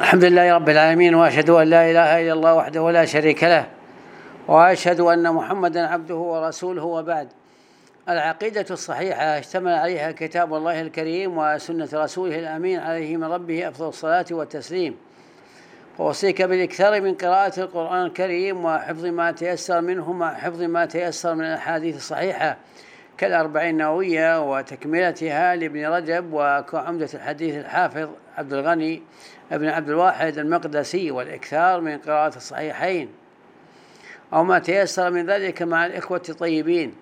الحمد لله رب العالمين، وأشهد أن لا إله إلا الله وحده لا شريك له، وأشهد أن محمدا عبده ورسوله. وبعد، العقيدة الصحيحة اشتمل عليها كتاب الله الكريم وسنة رسوله الأمين عليه من ربه أفضل الصلاة والتسليم. وأوصيك بالإكثار من قراءة القرآن الكريم وحفظ ما تيسر منه مع حفظ ما تيسر من الأحاديث الصحيحة كالأربعين النووية وتكملتها لابن رجب وكعمدة الحديث الحافظ عبد الغني ابن عبد الواحد المقدسي، والإكثار من قراءة الصحيحين أو ما تيسر من ذلك مع الإخوة الطيبين.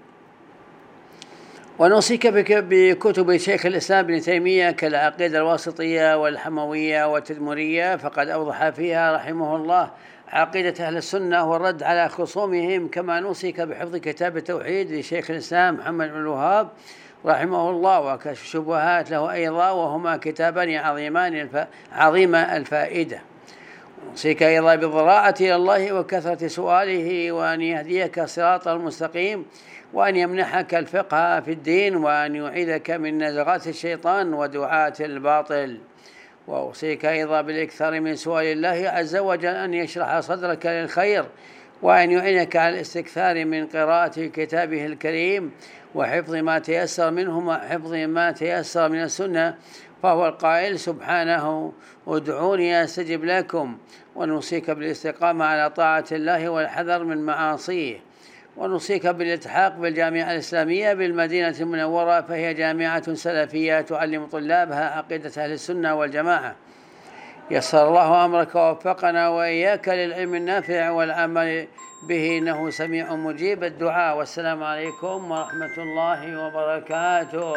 ونوصيك بكتب شيخ الإسلام ابن تيمية كالعقيدة الواسطية والحموية والتدمرية، فقد أوضح فيها رحمه الله عقيدة أهل السنة والرد على خصومهم. كما نوصيك بحفظ كتاب التوحيد لشيخ الإسلام محمد بن الوهاب رحمه الله وكشف الشبهات له أيضا، وهما كتابان عظيم الفائدة. نوصيك أيضا بالضراعة إلى الله وكثرة سؤاله، وأن يهديك صراطا المستقيم، وأن يمنحك الفقه في الدين، وأن يعيذك من نزغات الشيطان ودعاة الباطل. وأوصيك أيضا بالإكثار من سؤال الله عز وجل أن يشرح صدرك للخير، وأن يعينك على الاستكثار من قراءة كتابه الكريم وحفظ ما تيسر منه وحفظ ما تيسر من السنة، فهو القائل سبحانه ادعوني أستجب لكم. ونوصيك بالاستقامة على طاعة الله والحذر من معاصيه. ونوصيك بالالتحاق بالجامعة الإسلامية بالمدينة المنورة، فهي جامعة سلفية تعلم طلابها عقيدة أهل السنة والجماعة. يسر الله أمرك ووفقنا وإياك للعلم النافع والعمل به، إنه سميع مجيب الدعاء. والسلام عليكم ورحمة الله وبركاته.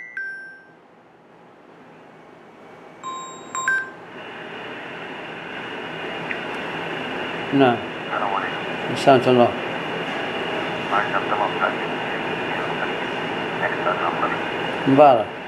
نعم. السلام عليكم. الله مبارك.